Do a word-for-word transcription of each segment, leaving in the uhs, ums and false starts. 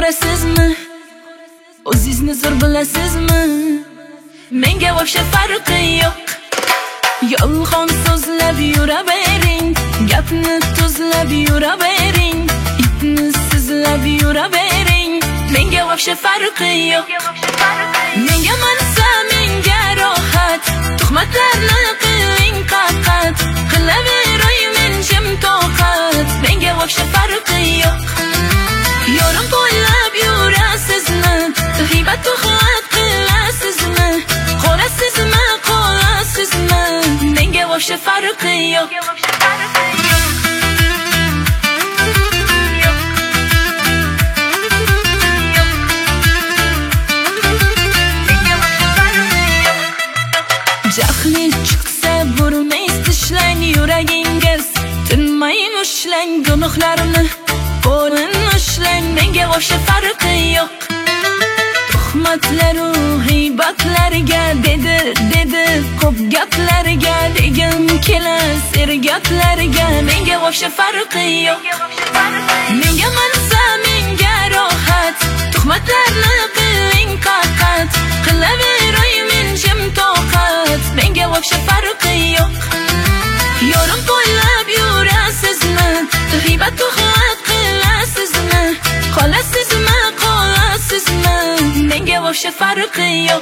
ko'rasizmi? O'zingizni zo'r bilasizmi? Menga vobshe farqi yo'q. Yolg'on so'zlab yuravering, gapni tuzlab yuravering, itni sizlab yuravering. Menga vobshe farqi yo'q. Menga mansa, menga rohat, tuhmatlarni qiling qaqat, qilaveray men jim toqat. Menga vobshe farqi yo'q. Yorim bo'ylab yurasizmi? G'iybat tuhmat qilasizmi? Qolasizmi, qolasizmi? Menga vobshe farqi yo'q. Jahli chiqsa burmaysiz, tishlang yuragingiz, tinmay mushlang gunohlarimni, qo'lin ushlang. Menga vobshe farqi yo'q. Tuhmatlaru g'iybatlarga dedi dedi ko'p gaplarga degim kelar sergaplarga. Menga vobshe farqi yo'q. Menga mansa, menga rohat, tuhmatlarni qiling qaqat, qilaveray men jim toqat. Menga vobshe farqi yo'q. Yorim bo'ylab yurasizmi? G'iybat tuhmat qilasizmi? Qolasizmi, qolasizmi? Menga vobshe farqi yo'q.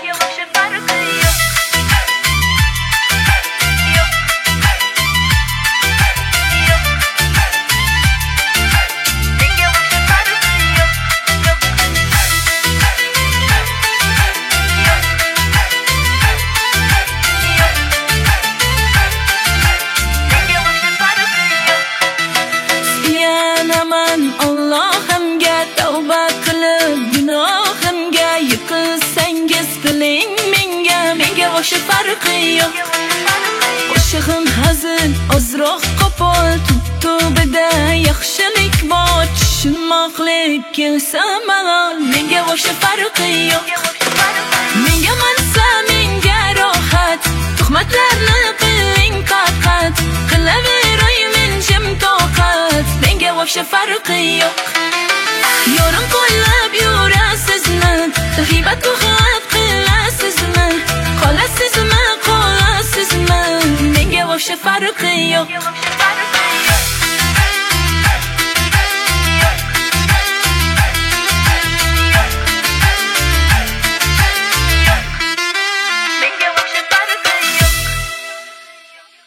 Allohimga tavba qilib gunohimga yiqilsangiz qiling menga. Menga vobshe farqi yo'q. Qo'shig'im hazil ozroq qo'pol, tub-tubida yaxshilik bor, tushunmoqlik kelsa malol. Menga vobshe farqi yo'q. Menga mansa, menga rohat, tuhmatlarni qiling qaqat, qilaveray men jim toqat. Menga vobshe farqi yo'q. Yorim qo'llab yurasizmi? G'iybat tuhmat qilasizmi? Qolasizmi, qolasizmi? Menga vobshe farqi yo'q.